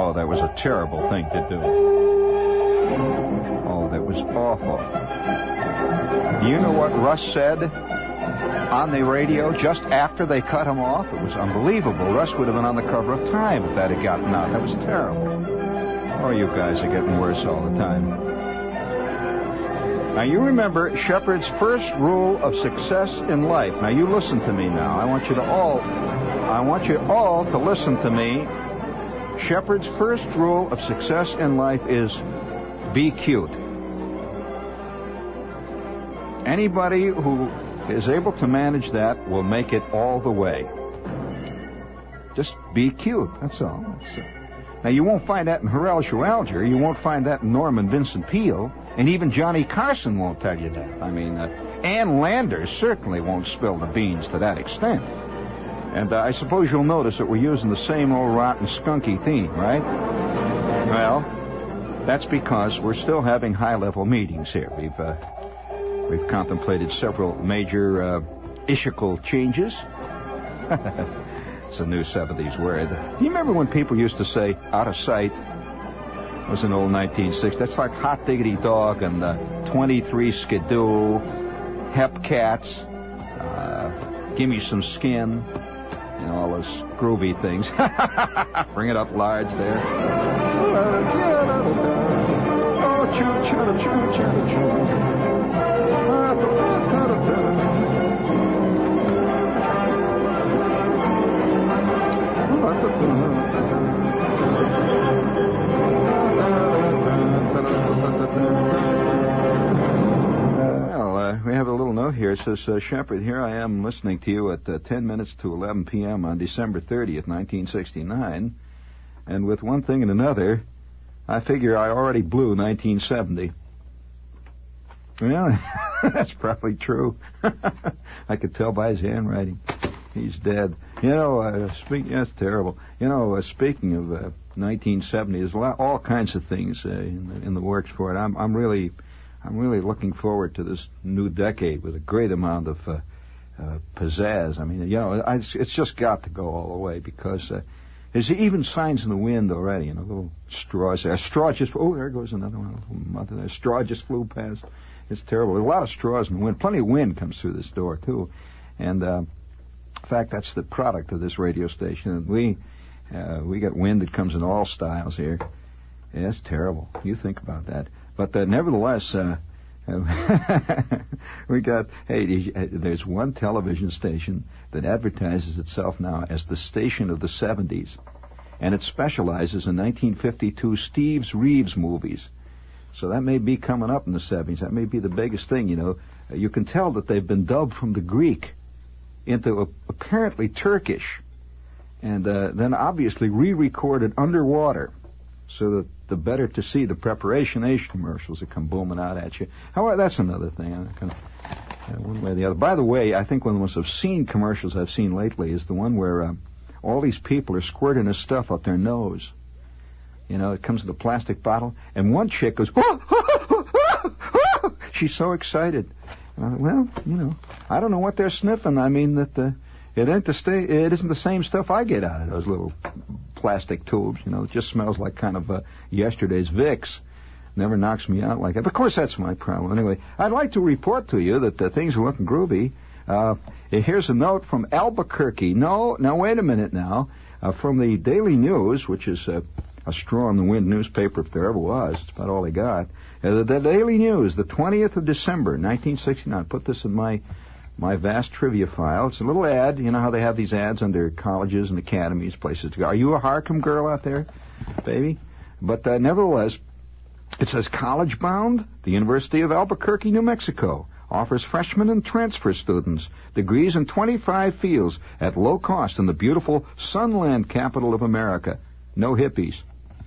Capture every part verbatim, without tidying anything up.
Oh, that was a terrible thing to do. Oh, that was awful. You know what Russ said on the radio just after they cut him off? It was unbelievable. Russ would have been on the cover of Time if that had gotten out. That was terrible. Oh, you guys are getting worse all the time. Now, you remember Shepard's first rule of success in life. Now, you listen to me now. I want you to all, I want you all to listen to me. Shepard's first rule of success in life is be cute. Anybody who is able to manage that will make it all the way. Just be cute, that's all. That's it. Now, you won't find that in Harel Schwalger. You won't find that in Norman Vincent Peale. And even Johnny Carson won't tell you that. I mean, uh, Ann Landers certainly won't spill the beans to that extent. And uh, I suppose you'll notice that we're using the same old rotten skunky theme, right? Well, that's because we're still having high-level meetings here. We've uh, we've contemplated several major uh, ischical changes. It's a new seventies word. Do you remember when people used to say, out of sight? It was an old nineteen sixties. That's like Hot Diggity Dog and uh, twenty-three Skidoo, Hep Cats, uh, Gimme Some Skin, you know, all those groovy things. Bring it up large there. Oh, choo, choo, choo, choo, choo. Well, uh, we have a little note here. It says, uh, Shepard, here I am listening to you at uh, ten minutes to eleven p.m. on December thirtieth, nineteen sixty-nine. And with one thing and another, I figure I already blew nineteen seventy. Well, that's probably true. I could tell by his handwriting. He's dead. You know, uh, speak, that's terrible. You know, uh, speaking of uh, nineteen seventy, there's a lot, all kinds of things uh, in, the, in the works for it. I'm, I'm really, I'm really looking forward to this new decade with a great amount of uh, uh, pizzazz. I mean, you know, I, it's just got to go all the way because uh, there's even signs in the wind already. You know, little straws there. A straw just. Oh, there goes another one. Mother, a straw just flew past. It's terrible. There's a lot of straws in the wind. Plenty of wind comes through this door too, and. Uh, In fact, that's the product of this radio station. We uh, we got wind that comes in all styles here. Yeah, it's terrible. You think about that. But uh, nevertheless, uh, we got, hey, there's one television station that advertises itself now as the station of the seventies. And it specializes in nineteen fifty-two Steve Reeves movies. So that may be coming up in the seventies. That may be the biggest thing, you know. You can tell that they've been dubbed from the Greek into a, apparently Turkish, and uh, then obviously re-recorded underwater, so that the better to see the preparation Asia commercials that come booming out at you. However, that's another thing. I'm kind of, uh, one way or the other. By the way, I think one of the most obscene commercials I've seen lately is the one where uh, all these people are squirting this stuff up their nose. You know, it comes in a plastic bottle, and one chick goes, oh, oh, oh, oh. She's so excited. Uh, well, you know, I don't know what they're sniffing. I mean, that the it ain't the sta- it isn't the same stuff I get out of those little plastic tubes. You know, it just smells like kind of uh, yesterday's Vicks. Never knocks me out like that. But of course, that's my problem. Anyway, I'd like to report to you that uh, things are looking groovy. Uh, here's a note from Albuquerque. No, now wait a minute now. Uh, from the Daily News, which is uh, a straw in the wind newspaper if there ever was. It's about all they got. Uh, the, the Daily News, the twentieth of December, nineteen sixty-nine. Put this in my my vast trivia file. It's a little ad. You know how they have these ads under colleges and academies, places to go. Are you a Harcum girl out there, baby? But uh, nevertheless, it says college bound. The University of Albuquerque, New Mexico, offers freshman and transfer students degrees in twenty-five fields at low cost in the beautiful Sunland capital of America. No hippies.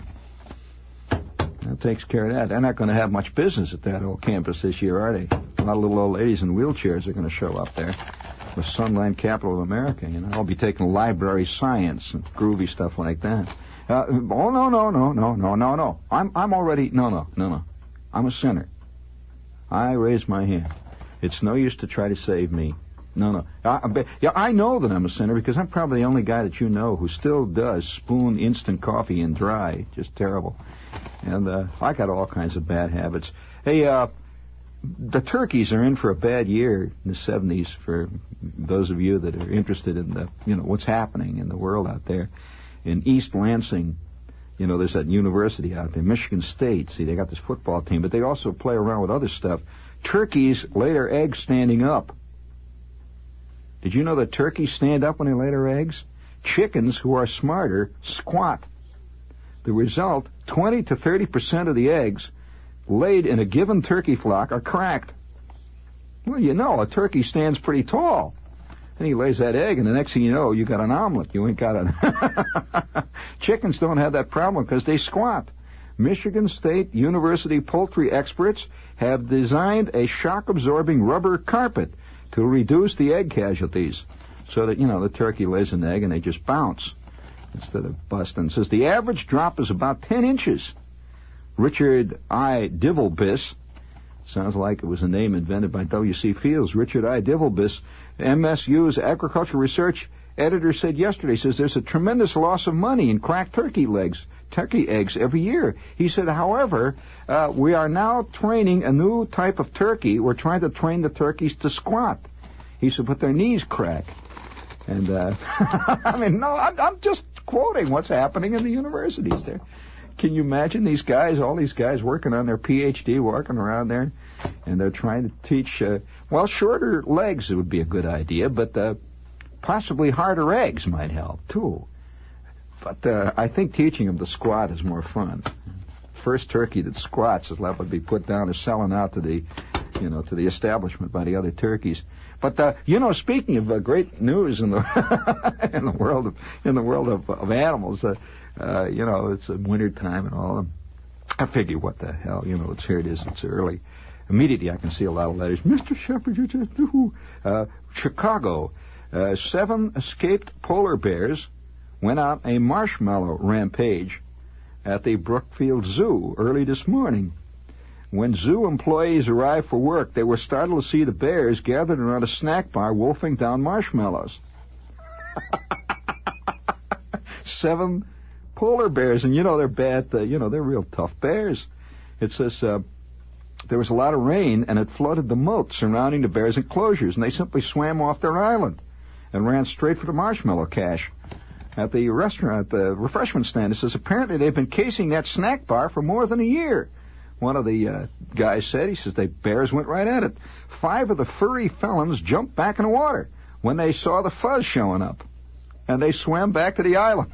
That takes care of that. They're not going to have much business at that old campus this year, are they? A lot of little old ladies in wheelchairs are going to show up there. The Sunland capital of America, you know. I'll be taking library science and groovy stuff like that. Uh, oh, no, no, no, no, no, no, no. I'm, I'm already, no, no, no, no. I'm a sinner. I raise my hand. It's no use to try to save me. No, no. I, I, yeah, I know that I'm a sinner because I'm probably the only guy that you know who still does spoon instant coffee and dry. Just terrible. And uh, I got all kinds of bad habits. Hey, uh, the turkeys are in for a bad year in the seventies for those of you that are interested in the, you know, what's happening in the world out there. In East Lansing, you know, there's that university out there, Michigan State. See, they got this football team, but they also play around with other stuff. Turkeys lay their eggs standing up. Did you know that turkeys stand up when they lay their eggs? Chickens, who are smarter, squat. The result, twenty to thirty percent of the eggs laid in a given turkey flock are cracked. Well, you know, a turkey stands pretty tall. And he lays that egg, and the next thing you know, you got an omelet. You ain't got a... Chickens don't have that problem because they squat. Michigan State University poultry experts have designed a shock-absorbing rubber carpet to reduce the egg casualties so that, you know, the turkey lays an egg and they just bounce instead of busting. It says the average drop is about ten inches. Richard I. Divelbiss, sounds like it was a name invented by W C. Fields. Richard I. Divelbiss, M S U's agricultural research editor, said yesterday, says there's a tremendous loss of money in cracked turkey legs, turkey eggs every year. He said, however, uh, we are now training a new type of turkey. We're trying to train the turkeys to squat. He said, but their knees crack. And, uh, I mean, no, I'm, I'm just quoting what's happening in the universities there. Can you imagine these guys, all these guys working on their P H D, walking around there, and they're trying to teach, uh, well, shorter legs would be a good idea, but uh, possibly harder eggs might help, too. But uh, I think teaching them to squat is more fun. First turkey that squats is liable to be put down as selling out to the, you know, to the establishment by the other turkeys. But uh, you know, speaking of uh, great news in the in the world of in the world of, of animals, uh, uh, you know, it's a winter time and all. I figure, what the hell, you know, it's here it is, it's early. Immediately, I can see a lot of letters. Mister Shepard, you just knew. Uh, Chicago, uh, seven escaped polar bears went out a marshmallow rampage at the Brookfield Zoo early this morning. When zoo employees arrived for work, they were startled to see the bears gathered around a snack bar wolfing down marshmallows. Seven polar bears, and you know they're bad, uh, you know, they're real tough bears. It says uh, there was a lot of rain, and it flooded the moat surrounding the bears' enclosures, and they simply swam off their island and ran straight for the marshmallow cache. At the restaurant, the refreshment stand, it says apparently they've been casing that snack bar for more than a year. One of the uh, guys said, he says, the bears went right at it. Five of the furry felons jumped back in the water when they saw the fuzz showing up. And they swam back to the island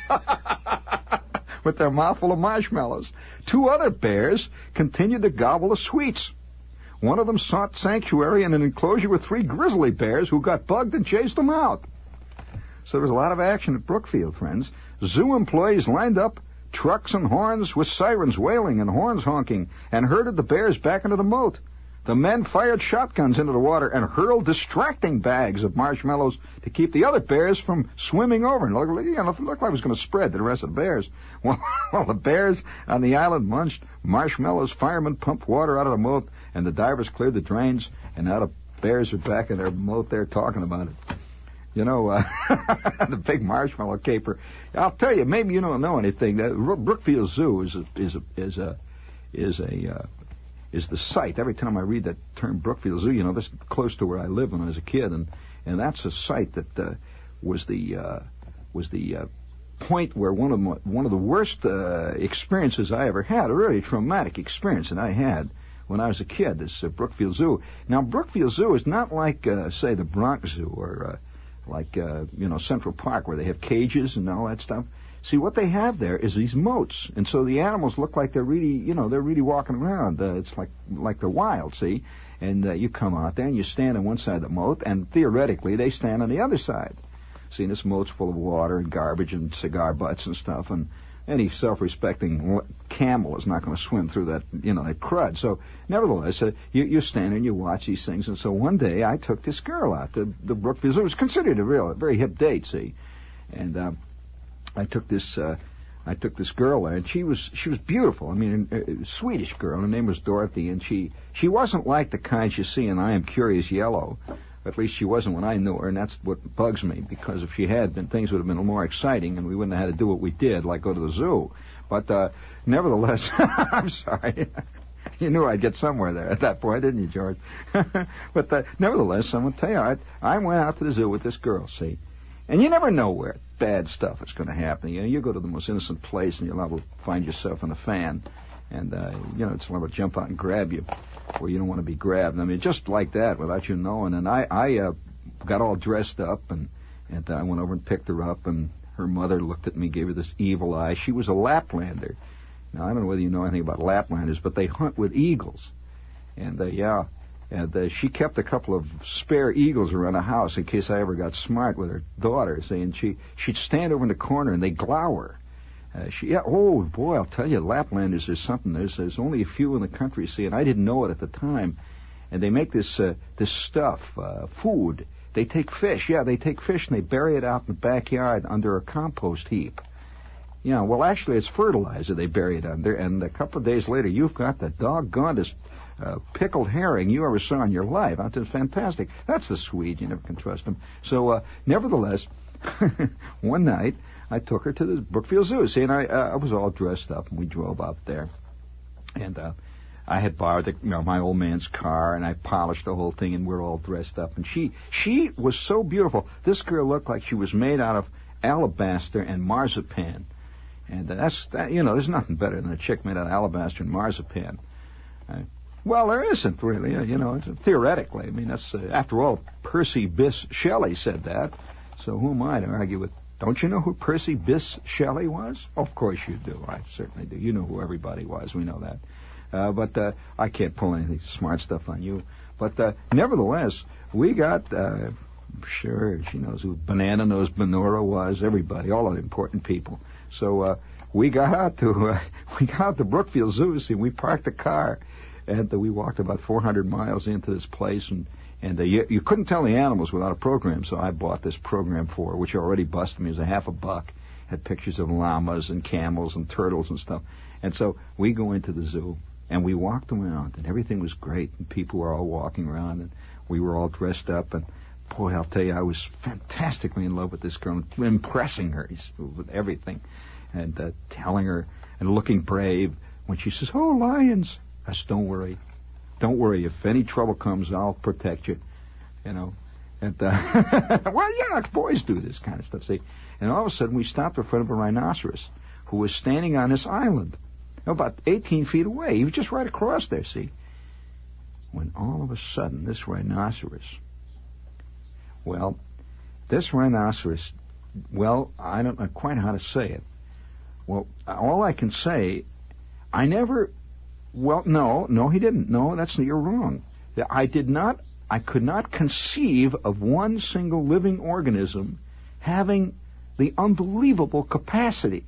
with their mouthful of marshmallows. Two other bears continued to gobble the sweets. One of them sought sanctuary in an enclosure with three grizzly bears who got bugged and chased them out. So there was a lot of action at Brookfield, friends. Zoo employees lined up trucks and horns with sirens wailing and horns honking and herded the bears back into the moat. The men fired shotguns into the water and hurled distracting bags of marshmallows to keep the other bears from swimming over. And look, you know, it looked like it was going to spread to the rest of the bears. Well, well, the bears on the island munched marshmallows, firemen pumped water out of the moat, and the divers cleared the drains, and now the bears are back in their moat there talking about it. You know, uh, the big marshmallow caper. I'll tell you, maybe you don't know anything. That Brookfield Zoo is a, is a, is a, is a, uh, is the site. Every time I read that term Brookfield Zoo, you know, this is close to where I lived when I was a kid, and, and that's a site that, uh, was the, uh, was the, uh, point where one of my, one of the worst, uh, experiences I ever had, a really traumatic experience that I had when I was a kid, this uh, Brookfield Zoo. Now, Brookfield Zoo is not like, uh, say, the Bronx Zoo or, uh, like, uh, you know, Central Park, where they have cages and all that stuff. See, what they have there is these moats, and so the animals look like they're really, you know, they're really walking around. Uh, it's like like they're wild, see? And uh, you come out there, and you stand on one side of the moat, and theoretically, they stand on the other side. See, this moat's full of water and garbage and cigar butts and stuff, and any self-respecting camel is not going to swim through that, you know, that crud. So, nevertheless, uh, you, you stand and you watch these things. And so one day I took this girl out to the Brookfield Zoo. It was considered a real, a very hip date, see. And uh, I took this, uh, I took this girl there, and she was, she was beautiful. I mean, a, a Swedish girl. Her name was Dorothy, and she, she wasn't like the kinds you see in I Am Curious Yellow. At least she wasn't when I knew her, and that's what bugs me, because if she had been, things would have been more exciting, and we wouldn't have had to do what we did, like go to the zoo. But uh, nevertheless, I'm sorry. You knew I'd get somewhere there at that point, didn't you, George? But uh, nevertheless, I'm going to tell you, I, I went out to the zoo with this girl, see? And you never know where bad stuff is going to happen. You know, you go to the most innocent place, and you'll liable to find yourself in a fan. And, uh, you know, it's liable to jump out and grab you where you don't want to be grabbed. I mean, just like that, without you knowing. And I, I uh, got all dressed up, and, and I went over and picked her up, and her mother looked at me, gave her this evil eye. She was a Laplander. Now, I don't know whether you know anything about Laplanders, but they hunt with eagles. And, uh, yeah, and uh, she kept a couple of spare eagles around the house in case I ever got smart with her daughter, see, and she, she'd stand over in the corner, and they'd glower. Uh, she, yeah, oh, boy, I'll tell you, Laplanders is something. There's, there's only a few in the country, see, and I didn't know it at the time. And they make this, uh, this stuff, uh, food. They take fish, yeah, they take fish, and they bury it out in the backyard under a compost heap. Yeah, well, actually, it's fertilizer they bury it under, and a couple of days later, you've got the doggonedest uh, pickled herring you ever saw in your life. It's fantastic. That's the Swede. You never can trust them. So, uh, nevertheless, one night, I took her to the Brookfield Zoo. See, and I, uh, I was all dressed up, and we drove up there. And uh, I had borrowed the, you know, my old man's car, and I polished the whole thing, and we we're all dressed up. And she, she was so beautiful. This girl looked like she was made out of alabaster and marzipan. And uh, that's, that, you know, there's nothing better than a chick made out of alabaster and marzipan. Uh, well, there isn't really, uh, you know, it's, uh, theoretically. I mean, that's, uh, after all, Percy Bysshe Shelley said that. So who am I to argue with? Don't you know who Percy Bysshe Shelley was? Of course you do. I certainly do. You know who everybody was. We know that. Uh, but uh, I can't pull anything smart stuff on you. But uh, nevertheless, we got, uh, sure, she knows who Banana Nose Benora was, everybody, all of the important people. So uh, we got out to uh, we got out to Brookfield Zoo, see, we parked the car, and uh, we walked about four hundred miles into this place, and and uh, you, you couldn't tell the animals without a program, so I bought this program for her, which already busted me. It was a half a buck, had pictures of llamas and camels and turtles and stuff, and so we go into the zoo, and we walked around, and everything was great, and people were all walking around, and we were all dressed up, and boy, I'll tell you, I was fantastically in love with this girl, impressing her with everything, and uh, telling her and looking brave when she says, "Oh, lions!" I said, "Don't worry, don't worry. If any trouble comes, I'll protect you." You know, and uh, well, yeah, boys do this kind of stuff. See, and all of a sudden we stopped in front of a rhinoceros who was standing on this island, about eighteen feet away. He was just right across there. See, when all of a sudden this rhinoceros. Well, this rhinoceros, well, I don't know quite how to say it. Well, all I can say, I never, well, no, no, he didn't. No, that's, you're wrong. I did not, I could not conceive of one single living organism having the unbelievable capacity.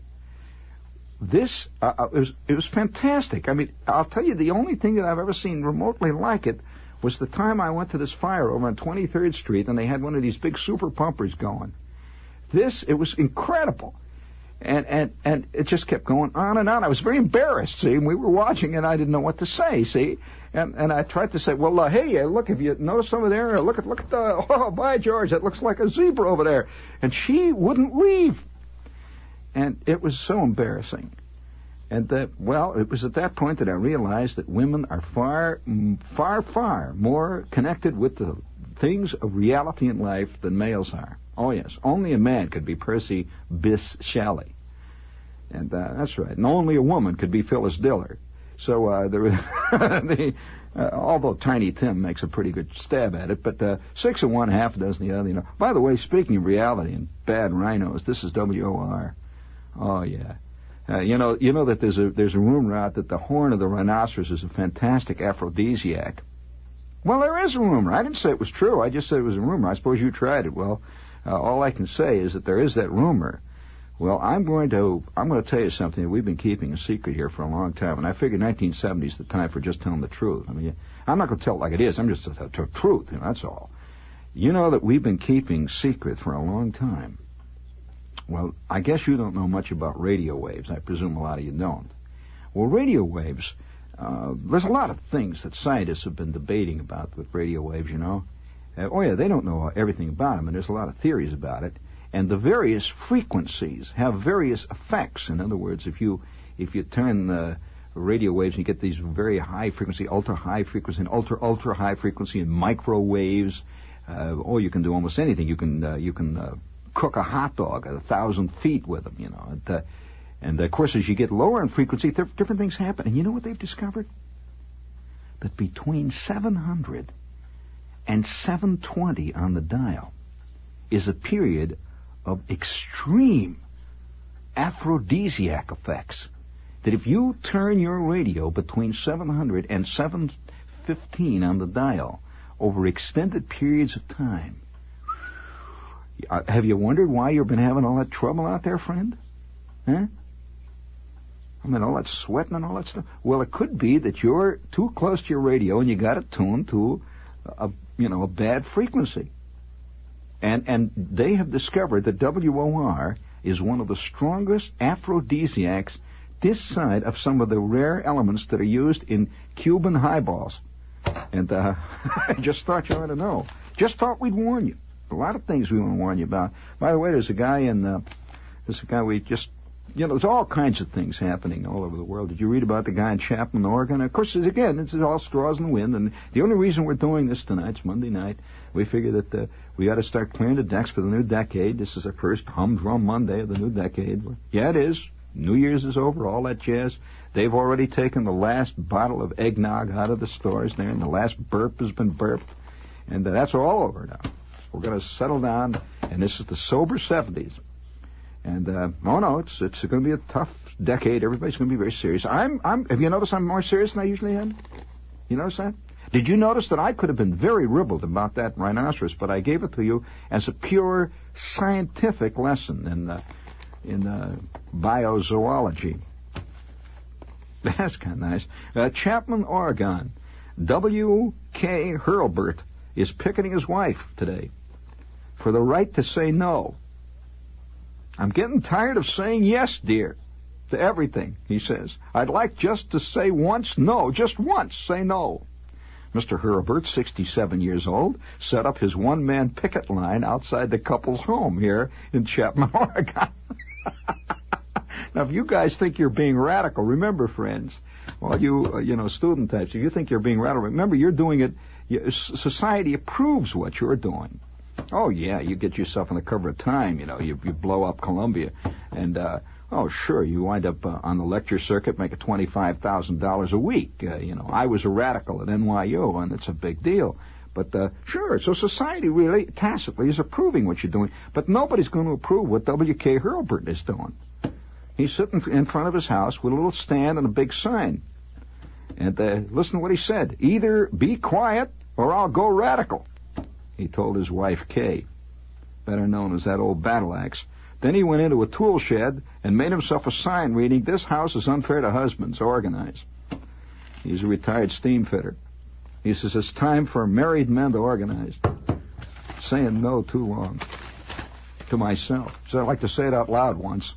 This, uh, it was, it was fantastic. I mean, I'll tell you, the only thing that I've ever seen remotely like it was the time I went to this fire over on twenty-third Street, and they had one of these big super pumpers going. This, it was incredible. And, and, and it just kept going on and on. I was very embarrassed, see, and we were watching, and I didn't know what to say, see. And, and I tried to say, well, uh, hey, uh, look, have you noticed over there? Look at, look at the, oh, by George, that looks like a zebra over there. And she wouldn't leave. And it was so embarrassing. And that, well, it was at that point that I realized that women are far, far, far more connected with the things of reality in life than males are. Oh, yes. Only a man could be Percy Bysshe Shelley. And uh, that's right. And only a woman could be Phyllis Diller. So, uh, there was the, uh, although Tiny Tim makes a pretty good stab at it, but uh, six of one, half a dozen the other, you know. By the way, speaking of reality and bad rhinos, this is W O R. Oh, yeah. Uh, you know, you know that there's a there's a rumor out that the horn of the rhinoceros is a fantastic aphrodisiac. Well, there is a rumor. I didn't say it was true. I just said it was a rumor. I suppose you tried it. Well, uh, all I can say is that there is that rumor. Well, I'm going to I'm going to tell you something that we've been keeping a secret here for a long time, and I figured nineteen seventy is the time for just telling the truth. I mean, I'm not going to tell it like it is. I'm just telling the truth. You know, that's all. You know that we've been keeping secret for a long time. Well, I guess you don't know much about radio waves. I presume a lot of you don't. Well, radio waves, uh, there's a lot of things that scientists have been debating about with radio waves, you know. Uh, oh, yeah, they don't know everything about them, and there's a lot of theories about it. And the various frequencies have various effects. In other words, if you if you turn the radio waves and you get these very high frequency, ultra high frequency, and ultra ultra high frequency, and microwaves, uh, or you can do almost anything. You can uh, you can uh, cook a hot dog at a thousand feet with them, you know. And, uh, and of course, as you get lower in frequency, th- different things happen. And you know what they've discovered? That between seven hundred and seven twenty on the dial is a period of extreme aphrodisiac effects. That if you turn your radio between seven hundred and seven fifteen on the dial over extended periods of time, have you wondered why you've been having all that trouble out there, friend? Huh? I mean, all that sweating and all that stuff. Well, it could be that you're too close to your radio and you got it tuned to a, you know, a bad frequency. And and they have discovered that W O R is one of the strongest aphrodisiacs this side of some of the rare elements that are used in Cuban highballs. And uh, I just thought you ought to know. Just thought we'd warn you. A lot of things we want to warn you about. By the way, there's a guy in, uh, there's a guy we just, you know, there's all kinds of things happening all over the world. Did you read about the guy in Chapman, Oregon? Of course, again, this is all straws in the wind. And the only reason we're doing this tonight, it's Monday night, we figure that uh, we ought to start clearing the decks for the new decade. This is our first humdrum Monday of the new decade. Yeah, it is. New Year's is over, all that jazz. They've already taken the last bottle of eggnog out of the stores there, and the last burp has been burped. And uh, that's all over now. We're going to settle down, and this is the sober seventies. And, uh, oh no, it's it's going to be a tough decade. Everybody's going to be very serious. I'm, I'm, have you noticed I'm more serious than I usually am? You notice that? Did you notice that I could have been very ribald about that rhinoceros, but I gave it to you as a pure scientific lesson in, uh, in, uh, biozoology. That's kind of nice. Uh, Chapman, Oregon. W K Hurlburt is picketing his wife today for the right to say no. I'm getting tired of saying yes, dear, to everything, he says. I'd like just to say once no, just once say no. Mister Hurlburt, sixty-seven years old, set up his one-man picket line outside the couple's home here in Chapman, Oregon. Now, if you guys think you're being radical, remember, friends, all you, uh, you know, student types, if you think you're being radical, remember you're doing it, you, society approves what you're doing. Oh, yeah, you get yourself on the cover of Time, you know, you, you blow up Columbia, and, uh, oh, sure, you wind up uh, on the lecture circuit making twenty-five thousand dollars a week. Uh, you know, I was a radical at N Y U, and it's a big deal. But, uh, sure, so society really tacitly is approving what you're doing, but nobody's going to approve what W K Hurlburt is doing. He's sitting in front of his house with a little stand and a big sign. And uh, listen to what he said. Either be quiet or I'll go radical, he told his wife, Kay, better known as that old battle axe. Then he went into a tool shed and made himself a sign reading, "This house is unfair to husbands. Organize." He's a retired steam fitter. He says, it's time for married men to organize. Saying no too long to myself. So I'd like to say it out loud once.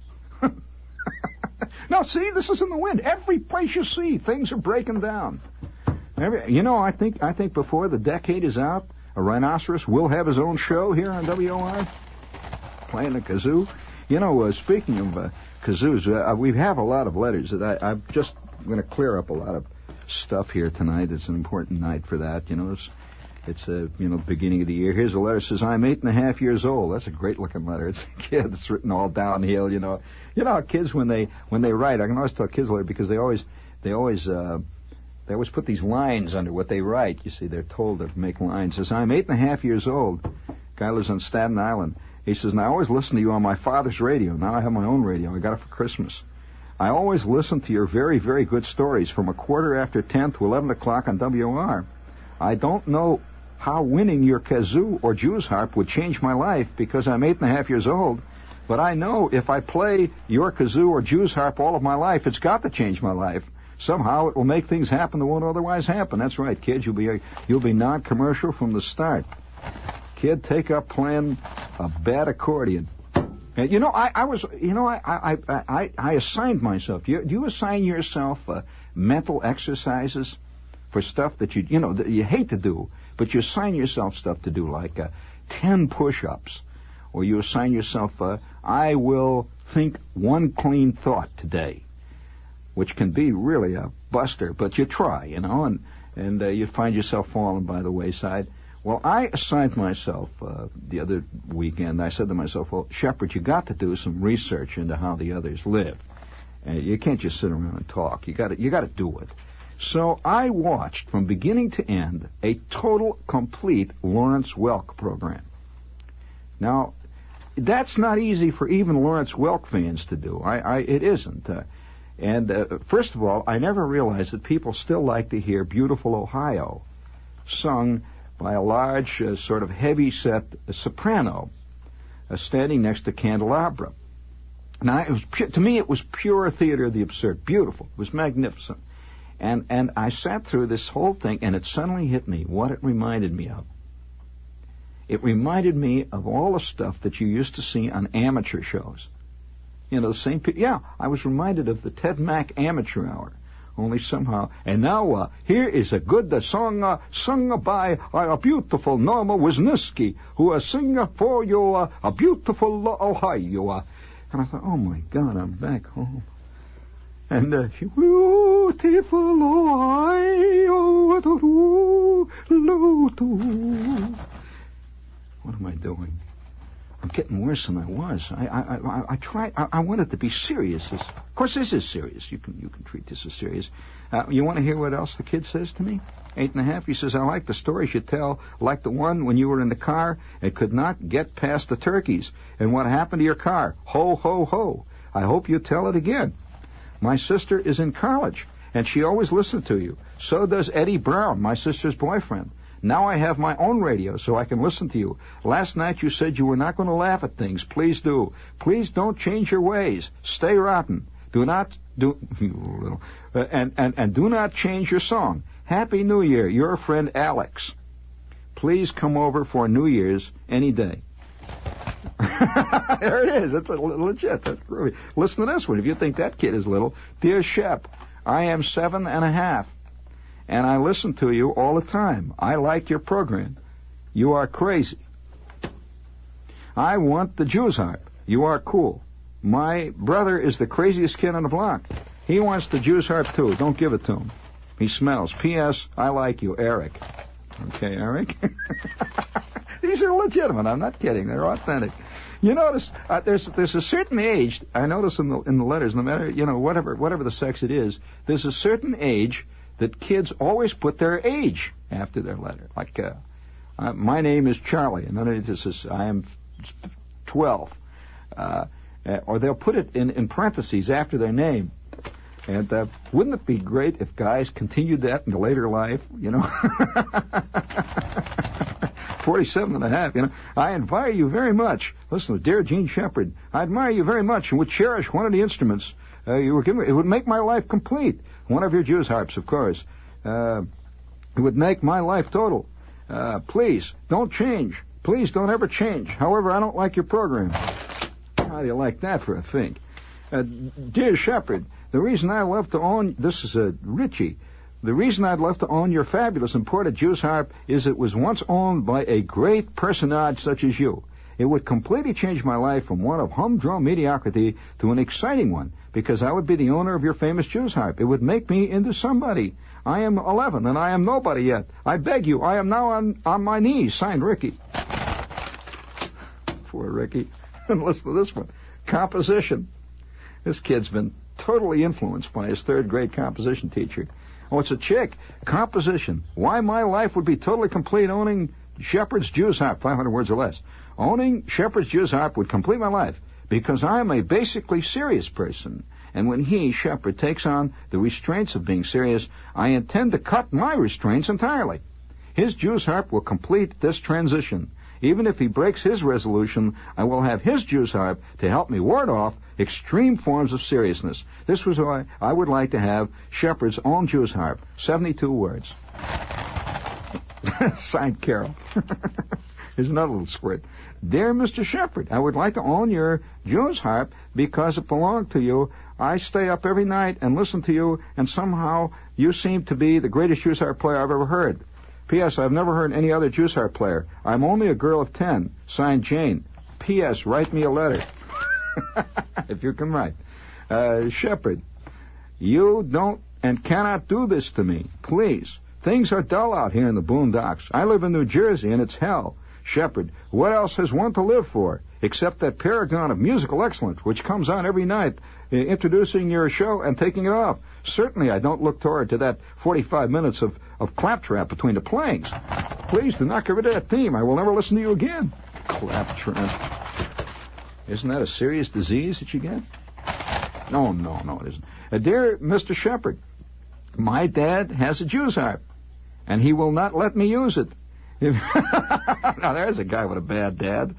Now, see, this is in the wind. Every place you see, things are breaking down. Every, you know, I think I think before the decade is out, a rhinoceros will have his own show here on W O R, playing the kazoo. You know, uh, speaking of uh, kazoos, uh, we have a lot of letters. That I, I'm just going to clear up a lot of stuff here tonight. It's an important night for that. You know, it's it's a uh, you know beginning of the year. Here's a letter that says, "I'm eight and a half years old." That's a great looking letter. It's a kid. It's written all downhill. You know, you know how kids when they when they write. I can always tell kids later because they always they always uh, they always put these lines under what they write. You see, they're told to make lines. It says, "I'm eight and a half years old." Guy lives on Staten Island. He says, "Now I always listen to you on my father's radio. Now I have my own radio. I got it for Christmas. I always listen to your very, very good stories from a quarter after ten to eleven o'clock on W O R. I don't know how winning your kazoo or Jew's harp would change my life because I'm eight and a half years old, but I know if I play your kazoo or Jew's harp all of my life, it's got to change my life. Somehow it will make things happen that won't otherwise happen." That's right, kids. You'll be a, you'll be non-commercial from the start. Kid, take up playing a bad accordion. And, you know, I, I was, you know, I, I, I, I assigned myself. Do you, do you assign yourself uh, mental exercises for stuff that you, you know, that you hate to do, but you assign yourself stuff to do, like uh, ten push-ups, or you assign yourself, uh, I will think one clean thought today, which can be really a buster, but you try, you know, and, and uh, you find yourself falling by the wayside. Well, I assigned myself uh, the other weekend, I said to myself, well, Shepherd, you got to do some research into how the others live. And you can't just sit around and talk. You got to, you got to do it. So I watched from beginning to end a total, complete Lawrence Welk program. Now, that's not easy for even Lawrence Welk fans to do. I, I it isn't. Uh, and uh, first of all, I never realized that people still like to hear Beautiful Ohio sung by a large, uh, sort of heavy-set soprano uh, standing next to Candelabra. Now, it was pu- to me, it was pure theater of the absurd. Beautiful. It was magnificent. And and I sat through this whole thing, and it suddenly hit me what it reminded me of. It reminded me of all the stuff that you used to see on amateur shows. You know, the same people. Yeah, I was reminded of the Ted Mack Amateur Hour. Only somehow, and now uh, here is a good uh, song uh, sung by uh, a beautiful Norma Wisniewski, who is singing for you uh, a beautiful uh, Ohio. Uh, and I thought, oh my God, I'm back home. And uh, she, beautiful Ohio, what am I doing? I'm getting worse than I was. I I I, I tried. I, I wanted to be serious. Of course, this is serious. You can you can treat this as serious. Uh, you want to hear what else the kid says to me? Eight and a half. He says, I like the stories you tell, like the one when you were in the car and could not get past the turkeys, and what happened to your car. Ho ho ho. I hope you tell it again. My sister is in college, and she always listened to you. So does Eddie Brown, my sister's boyfriend. Now I have my own radio so I can listen to you. Last night you said you were not going to laugh at things. Please do. Please don't change your ways. Stay rotten. Do not do uh, and, and, and do not change your song. Happy New Year. Your friend Alex. Please come over for New Year's any day. There it is. That's a legit. That's really. Listen to this one. If you think that kid is little, dear Shep, I am seven and a half. And I listen to you all the time. I like your program. You are crazy. I want the Jews harp. You are cool. My brother is the craziest kid on the block. He wants the Jews harp too. Don't give it to him. He smells. P S. I like you, Eric. Okay, Eric? These are legitimate. I'm not kidding. They're authentic. You notice uh, there's there's a certain age. I notice in the in the letters, no matter you know whatever whatever the sex it is, there's a certain age that kids always put their age after their letter. Like, uh, uh, my name is Charlie, and then it says, I am twelve. Uh, or they'll put it in, in parentheses after their name. And uh, wouldn't it be great if guys continued that in the later life, you know? forty-seven and a half, you know. I admire you very much. Listen to Dear Gene Shepherd. I admire you very much and would cherish one of the instruments uh, you were giving me. It would make my life complete. One of your Jews harps, of course. Uh, it would make my life total. Uh, please, don't change. Please don't ever change. However, I don't like your program. How do you like that for a thing? Uh, dear Shepherd, the reason I love to own... This is a Richie. The reason I'd love to own your fabulous imported Jews harp is it was once owned by a great personage such as you. It would completely change my life from one of humdrum mediocrity to an exciting one, because I would be the owner of your famous Jews harp. It would make me into somebody. I am eleven, and I am nobody yet. I beg you, I am now on, on my knees. Signed, Ricky. Poor Ricky. And listen to this one. Composition. This kid's been totally influenced by his third-grade composition teacher. Oh, it's a chick. Composition. Why my life would be totally complete owning Shepherd's Jews harp, five hundred words or less. Owning Shepherd's Jews harp would complete my life, because I am a basically serious person, and when he, Shepherd, takes on the restraints of being serious, I intend to cut my restraints entirely. His Jews harp will complete this transition. Even if he breaks his resolution, I will have his Jews harp to help me ward off extreme forms of seriousness. This was why I would like to have Shepherd's own Jews harp. seventy-two words. Signed, Carol. Here's another little squirt. Dear Mister Shepherd, I would like to own your Jews harp because it belonged to you. I stay up every night and listen to you, and somehow you seem to be the greatest Jews harp player I've ever heard. P S. I've never heard any other juice harp player. I'm only a girl of ten. Signed, Jane. P S. Write me a letter. If you can write. Uh, Shepherd, you don't and cannot do this to me. Please. Things are dull out here in the boondocks. I live in New Jersey, and it's hell. Shepherd, what else has one to live for, except that paragon of musical excellence, which comes on every night, uh, introducing your show and taking it off? Certainly I don't look forward to that forty-five minutes of, of claptrap between the playings. Please do not get rid of that theme. I will never listen to you again. Claptrap. Isn't that a serious disease that you get? No, no, no, it isn't. Uh, dear Mister Shepherd, my dad has a Jew's harp, and he will not let me use it. If now, there's a guy with a bad dad.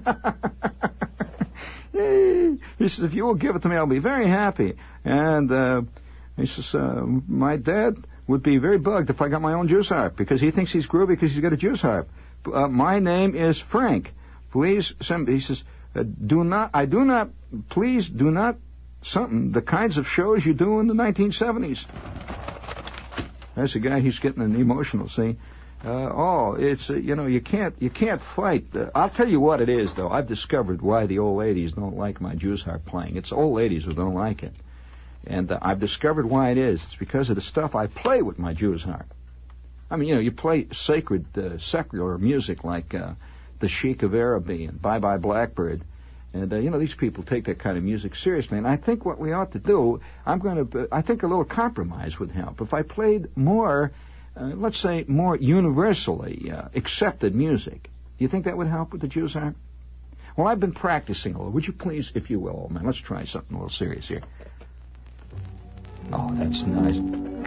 He says, if you will give it to me, I'll be very happy. And uh, he says, uh, my dad would be very bugged if I got my own Jew's harp, because he thinks he's groovy because he's got a Jew's harp. Uh, my name is Frank. Please, send, he says, uh, do not, I do not, please do not, something, the kinds of shows you do in the nineteen seventies. There's a guy, he's getting an emotional, see. Uh, oh, it's, uh, you know, you can't, you can't fight. Uh, I'll tell you what it is, though. I've discovered why the old ladies don't like my Jew's harp playing. It's old ladies who don't like it. And uh, I've discovered why it is. It's because of the stuff I play with my Jew's harp. I mean, you know, you play sacred, uh, secular music like uh, The Sheik of Araby and Bye Bye Blackbird. And, uh, you know, these people take that kind of music seriously. And I think what we ought to do, I'm going to, I think a little compromise would help. If I played more, uh, let's say, more universally uh, accepted music, do you think that would help with the Jew's harp? Well, I've been practicing a little. Would you please, if you will, old man, let's try something a little serious here. Oh, that's nice.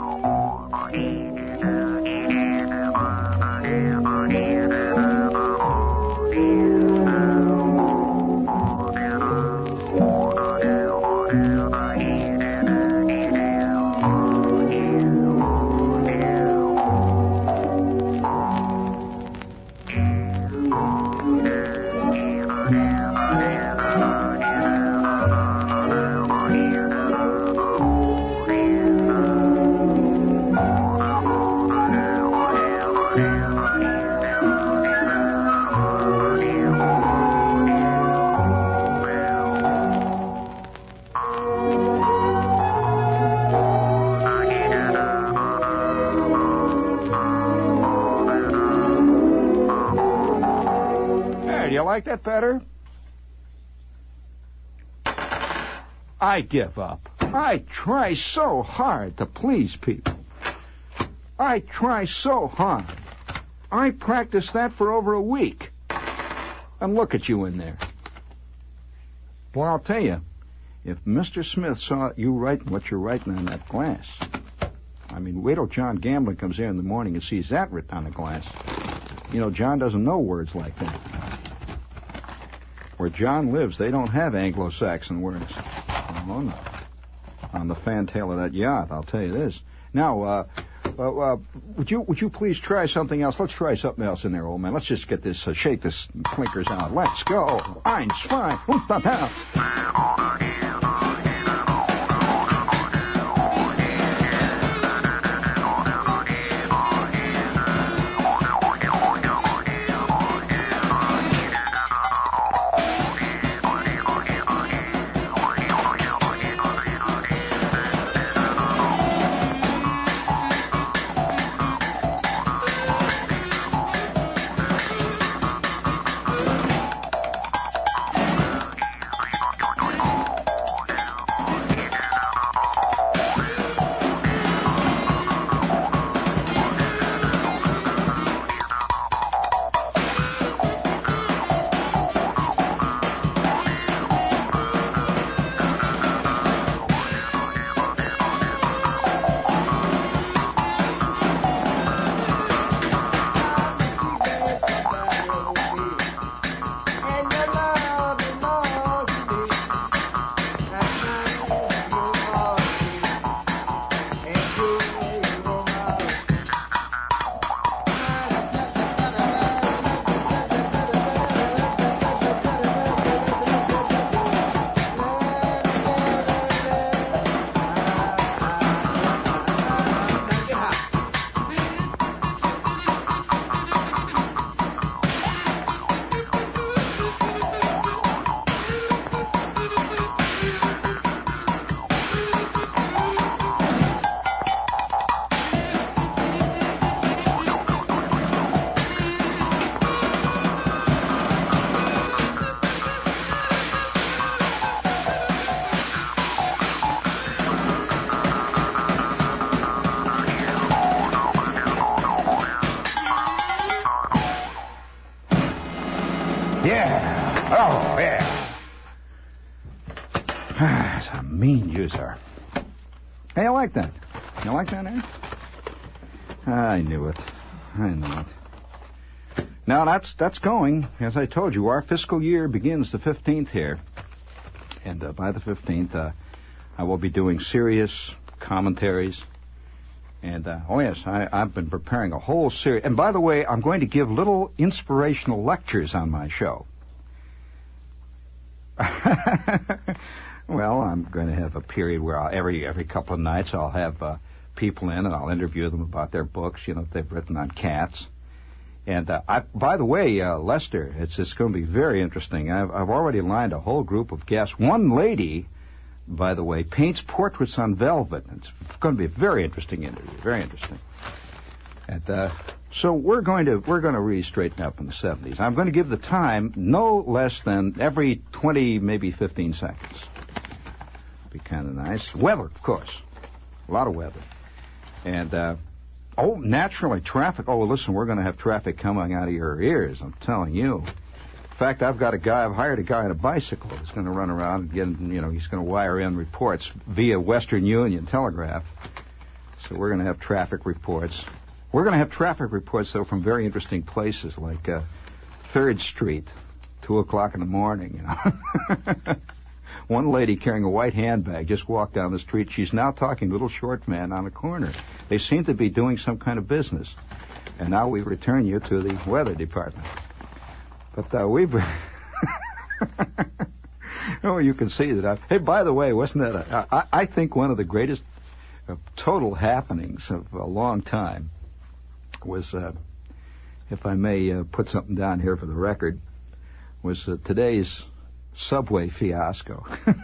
Like that better? I give up. I try so hard to please people. I try so hard. I practiced that for over a week. And look at you in there. Well, I'll tell you, if Mister Smith saw you writing what you're writing on that glass, I mean, wait till John Gamblin comes in in the morning and sees that written on the glass. You know, John doesn't know words like that. Where John lives, they don't have Anglo-Saxon words. Oh, no. On the fantail of that yacht, I'll tell you this. Now, uh, uh, uh, would you would you please try something else? Let's try something else in there, old man. Let's just get this, uh, shake this clinkers out. Let's go. Eins, zwei, und da. Yeah. Oh, yeah. That's a mean user. Hey, I like that. You like that, eh? I knew it. I knew it. Now, that's that's going. As I told you, our fiscal year begins the fifteenth here. And uh, by the fifteenth, uh, I will be doing serious commentaries. And, uh, oh, yes, I, I've been preparing a whole series. And, by the way, I'm going to give little inspirational lectures on my show. Well, I'm going to have a period where I'll, every every couple of nights I'll have uh, people in and I'll interview them about their books, you know, if they've written on cats. And, uh, I, by the way, uh, Lester, it's, it's going to be very interesting. I've, I've already lined a whole group of guests. One lady, by the way, paints portraits on velvet. It's going to be a very interesting interview, very interesting. And, uh, so we're going to we're going to really straighten up in the seventies. I'm going to give the time no less than every twenty, maybe fifteen seconds. Be kind of nice. Weather, of course. A lot of weather. And, uh, oh, naturally, traffic. Oh, listen, we're going to have traffic coming out of your ears, I'm telling you. In fact, I've got a guy, I've hired a guy on a bicycle who's going to run around and get, you know, he's going to wire in reports via Western Union Telegraph. So we're going to have traffic reports. We're going to have traffic reports, though, from very interesting places, like uh, third Street, two o'clock in the morning, you know. One lady carrying a white handbag just walked down the street. She's now talking to a little short man on the corner. They seem to be doing some kind of business. And now we return you to the weather department. But uh, we've... oh, you can see that I've... Hey, by the way, wasn't that... A, I, I think one of the greatest uh, total happenings of a long time was, uh, if I may uh, put something down here for the record, was uh, today's subway fiasco.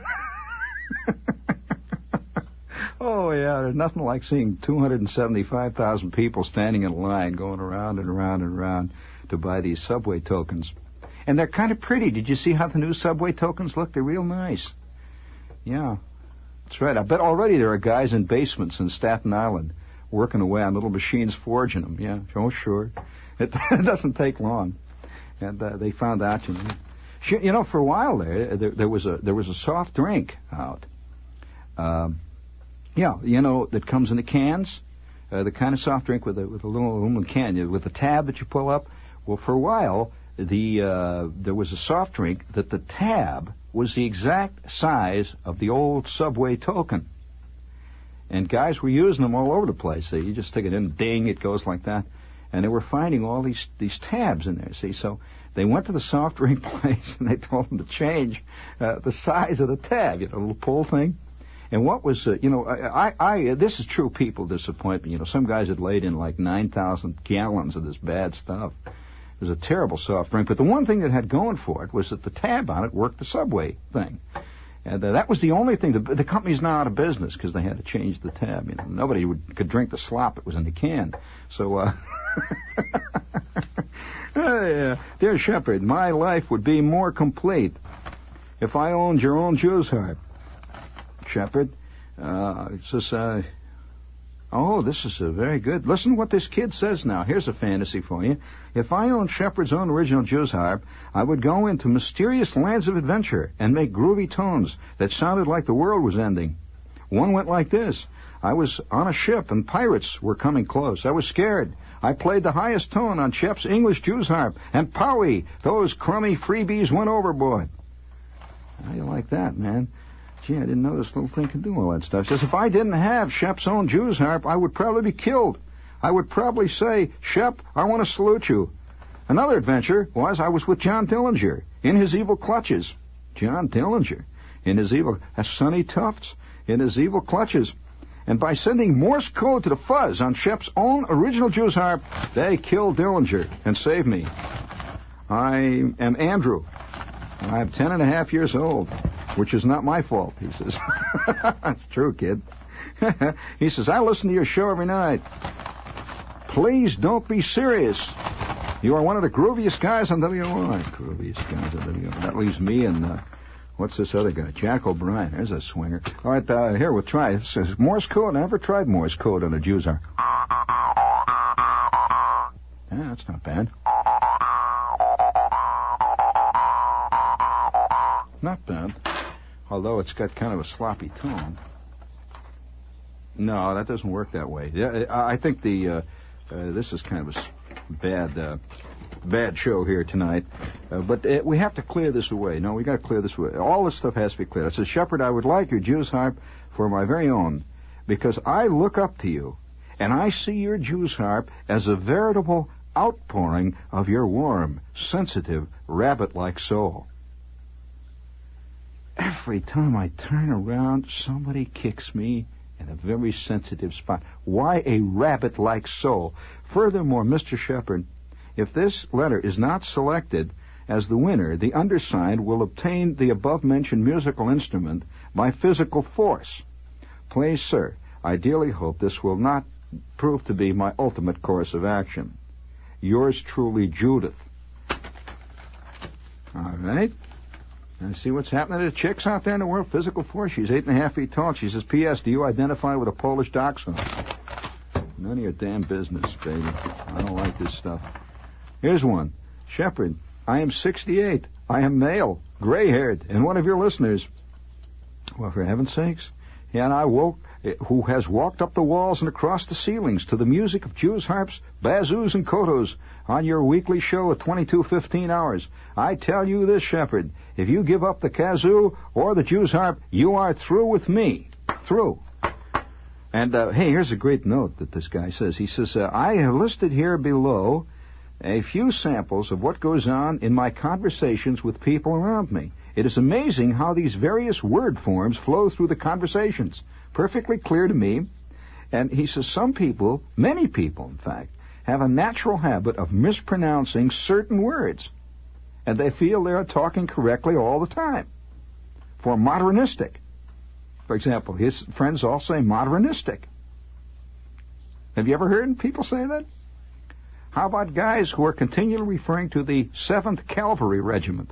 Oh, yeah, there's nothing like seeing two hundred seventy-five thousand people standing in a line going around and around and around to buy these subway tokens. And they're kind of pretty. Did you see how the new subway tokens look? They're real nice. Yeah, that's right. I bet already there are guys in basements in Staten Island working away on little machines forging them. Yeah, oh, sure. It, it doesn't take long. And uh, they found out, you know, you know, for a while there, there, there was a there was a soft drink out. Um, yeah, you know, that comes in the cans, uh, the kind of soft drink with a with a little aluminum can with a tab that you pull up. Well, for a while, the uh, there was a soft drink that the tab was the exact size of the old subway token, and guys were using them all over the place. So you just stick it in, ding, it goes like that, and they were finding all these these tabs in there. See, so. They went to the soft drink place and they told them to change uh, the size of the tab, you know, the little pull thing. And what was, uh, you know, I, I, uh, this is true people disappoint me. You know, some guys had laid in like nine thousand gallons of this bad stuff. It was a terrible soft drink. But the one thing that had going for it was that the tab on it worked the subway thing. And uh, that was the only thing. The, the company's now out of business because they had to change the tab. You know, nobody would, could drink the slop that was in the can. So, uh... Hey, uh, dear Shepherd, my life would be more complete if I owned your own Jew's harp. Shepherd, uh, it's just, uh, oh, this is uh, very good. Listen to what this kid says now. Here's a fantasy for you. If I owned Shepherd's own original Jew's harp, I would go into mysterious lands of adventure and make groovy tones that sounded like the world was ending. One went like this. I was on a ship and pirates were coming close. I was scared. I played the highest tone on Shep's English Jew's harp, and powie, those crummy freebies went overboard. How do you like that, man? Gee, I didn't know this little thing could do all that stuff. Says, if I didn't have Shep's own Jew's harp, I would probably be killed. I would probably say, Shep, I want to salute you. Another adventure was I was with John Dillinger in his evil clutches. John Dillinger in his evil... Uh, Sonny Tufts in his evil clutches. And by sending Morse code to the fuzz on Shep's own original Jew's harp, they killed Dillinger and saved me. I am Andrew. I'm ten and a half years old, which is not my fault, he says. That's true, kid. He says, I listen to your show every night. Please don't be serious. You are one of the grooviest guys on W O I. Grooviest guys on W O I. That leaves me and... Uh, What's this other guy? Jack O'Brien. There's a swinger. All right, uh, here, we'll try it. It says Morse code. I never tried Morse code on a Jew's harp. Yeah, that's not bad. not bad. Although it's got kind of a sloppy tone. No, that doesn't work that way. Yeah, I think the uh, uh, this is kind of a bad uh, bad show here tonight. Uh, but uh, we have to clear this away. No, we got to clear this away. All this stuff has to be cleared. It says, Shepherd, I would like your Jew's harp for my very own, because I look up to you, and I see your Jew's harp as a veritable outpouring of your warm, sensitive, rabbit-like soul. Every time I turn around, somebody kicks me in a very sensitive spot. Why a rabbit-like soul? Furthermore, Mister Shepherd, if this letter is not selected as the winner, the undersigned will obtain the above-mentioned musical instrument by physical force. Please, sir, I dearly hope this will not prove to be my ultimate course of action. Yours truly, Judith. All right. And see what's happening to the chicks out there in the world? Physical force. She's eight and a half feet tall. She says, P S. Do you identify with a Polish dachshund? None of your damn business, baby. I don't like this stuff. Here's one. Shepherd, I am sixty-eight. I am male, gray-haired, and one of your listeners. Well, for heaven's sakes. And I woke, who has walked up the walls and across the ceilings to the music of Jew's harps, bazoos, and kotos on your weekly show at twenty-two fifteen hours. I tell you this, Shepherd, if you give up the kazoo or the Jew's harp, you are through with me. Through. And, uh, hey, here's a great note that this guy says. He says, uh, I have listed here below a few samples of what goes on in my conversations with people around me. It is amazing how these various word forms flow through the conversations. Perfectly clear to me. And he says some people, many people, in fact, have a natural habit of mispronouncing certain words. And they feel they are talking correctly all the time. For modernistic. For example, his friends all say modernistic. Have you ever heard people say that? How about guys who are continually referring to the seventh Cavalry Regiment?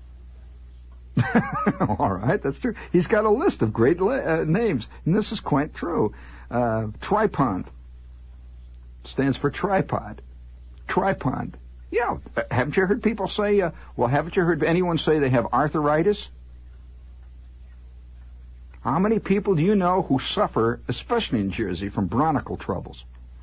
All right, that's true. He's got a list of great uh, names, and this is quite true. Uh, Tripod stands for tripod. Tripod. Yeah, uh, haven't you heard people say, uh, well, haven't you heard anyone say they have arthritis? How many people do you know who suffer, especially in Jersey, from bronchial troubles?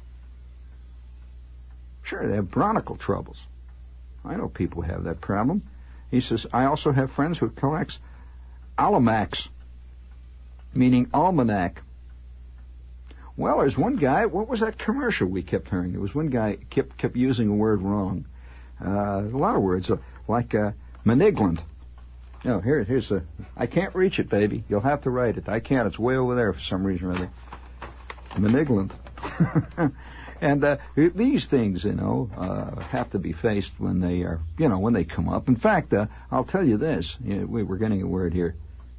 Sure, they have bronchial troubles. I know people who have that problem. He says, I also have friends who collects almanacs, meaning almanac. Well, there's one guy, what was that commercial we kept hearing? There was one guy kept kept using a word wrong. Uh, a lot of words, uh, like uh, malignant. No, here, here's a, I can't reach it, baby. You'll have to write it. I can't. It's way over there for some reason or other. Malignant. And uh, these things, you know, uh, have to be faced when they are, you know, when they come up. In fact, uh, I'll tell you this. You know, we we're getting a word here.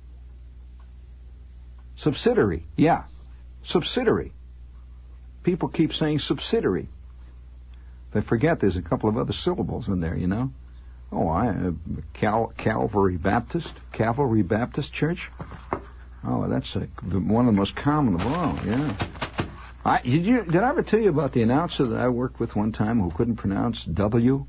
Subsidiary. Yeah. Subsidiary. People keep saying subsidiary. They forget there's a couple of other syllables in there, you know. Oh, I uh, Cal- Calvary Baptist, Calvary Baptist Church. Oh, that's a, one of the most common of all, yeah. I, did you? Did I ever tell you about the announcer that I worked with one time who couldn't pronounce W?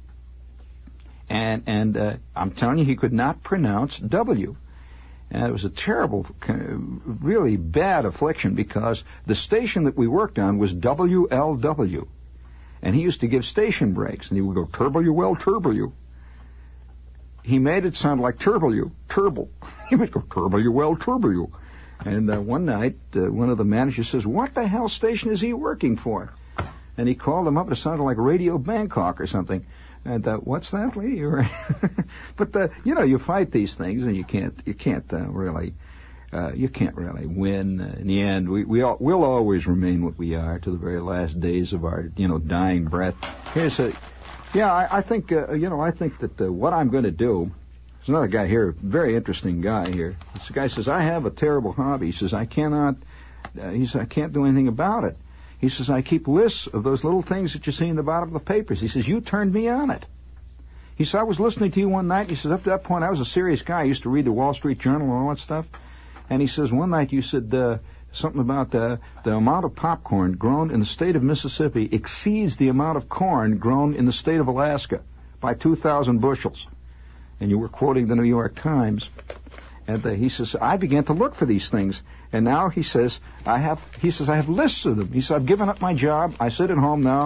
And and uh, I'm telling you, he could not pronounce W. And it was a terrible, really bad affliction because the station that we worked on was W L W. And he used to give station breaks, and he would go, Turbo L Turbo. He made it sound like Turbo, Turbo. He would go, Turbo L Turbo. And uh, one night, uh, one of the managers says, what the hell station is he working for? And he called him up. It sounded like Radio Bangkok or something. And uh, what's that, Lee? But, uh, you know, you fight these things, and you can't you can't uh, really uh, you can't really win. Uh, in the end, we, we all, we'll always remain what we are to the very last days of our, you know, dying breath. Here's a, yeah, I, I think, uh, you know, I think that uh, what I'm going to do, there's another guy here, very interesting guy here. This guy says, I have a terrible hobby. He says, I cannot, uh, he says, I can't do anything about it. He says, I keep lists of those little things that you see in the bottom of the papers. He says, you turned me on it. He said, I was listening to you one night. He says, up to that point, I was a serious guy. I used to read the Wall Street Journal and all that stuff. And he says, one night you said uh, something about uh, the amount of popcorn grown in the state of Mississippi exceeds the amount of corn grown in the state of Alaska by two thousand bushels. and you were quoting the New York Times. And uh, he says, I began to look for these things. And now he says, I have, he says, I have lists of them. He says, I've given up my job. I sit at home now.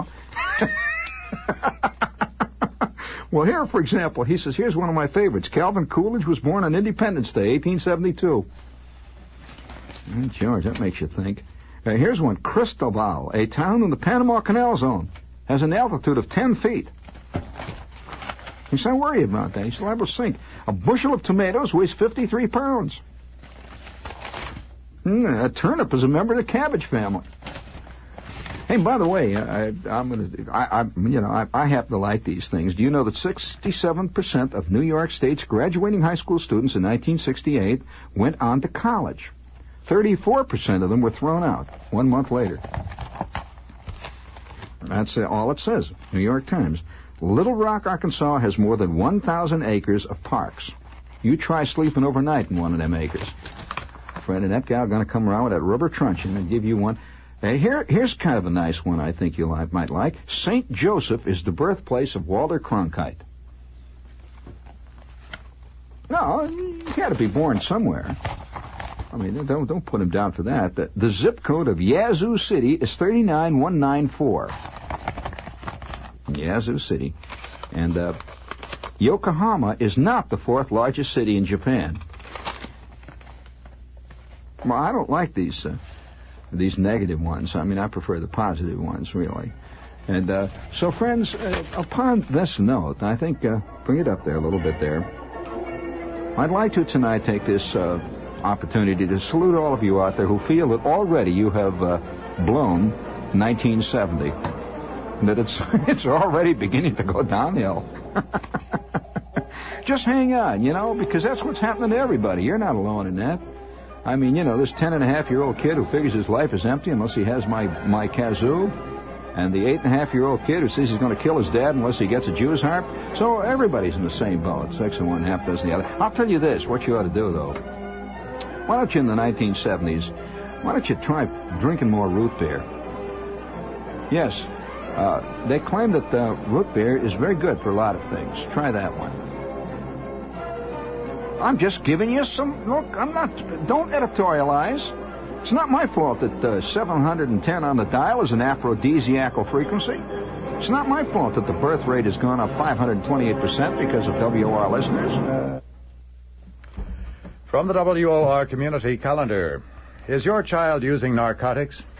Well, here, for example, he says, here's one of my favorites. Calvin Coolidge was born on Independence Day, eighteen seventy-two. Oh, George, that makes you think. Uh, here's one. Cristobal, a town in the Panama Canal Zone, has an altitude of ten feet. He said, don't worry about that. He said, liable to sink. A bushel of tomatoes weighs fifty-three pounds. Mm, a turnip is a member of the cabbage family. Hey, by the way, I, I'm gonna, I, I, you know, I, I happen to like these things. Do you know that sixty-seven percent of New York State's graduating high school students in nineteen sixty-eight went on to college? thirty-four percent of them were thrown out one month later. That's uh, all it says. New York Times. Little Rock, Arkansas has more than one thousand acres of parks. You try sleeping overnight in one of them acres. Fred and that gal are going to come around with that rubber truncheon and give you one. Uh, here, here's kind of a nice one I think you might like. Saint Joseph is the birthplace of Walter Cronkite. No, he had to be born somewhere. I mean, don't don't put him down for that. The, the zip code of Yazoo City is three nine one nine four. Yazoo City. And uh, Yokohama is not the fourth largest city in Japan. Well, I don't like these uh, these negative ones. I mean, I prefer the positive ones, really. And uh, so, friends, uh, upon this note, I think, uh, bring it up there a little bit there. I'd like to tonight take this uh, opportunity to salute all of you out there who feel that already you have uh, blown nineteen seventy. That it's it's already beginning to go downhill. Just hang on, you know, because that's what's happening to everybody. You're not alone in that. I mean, you know, this ten and a half year old kid who figures his life is empty unless he has my, my kazoo, and the eight and a half year old kid who says he's going to kill his dad unless he gets a Jew's harp. So everybody's in the same boat. Six and one, half dozen the other. I'll tell you this, what you ought to do, though. Why don't you, in the nineteen seventies, why don't you try drinking more root beer? Yes, uh, they claim that uh, root beer is very good for a lot of things. Try that one. I'm just giving you some, look, I'm not, don't editorialize. It's not my fault that uh, seven hundred ten on the dial is an aphrodisiacal frequency. It's not my fault that the birth rate has gone up five hundred twenty-eight percent because of W O R listeners. From the W O R Community Calendar, is your child using narcotics?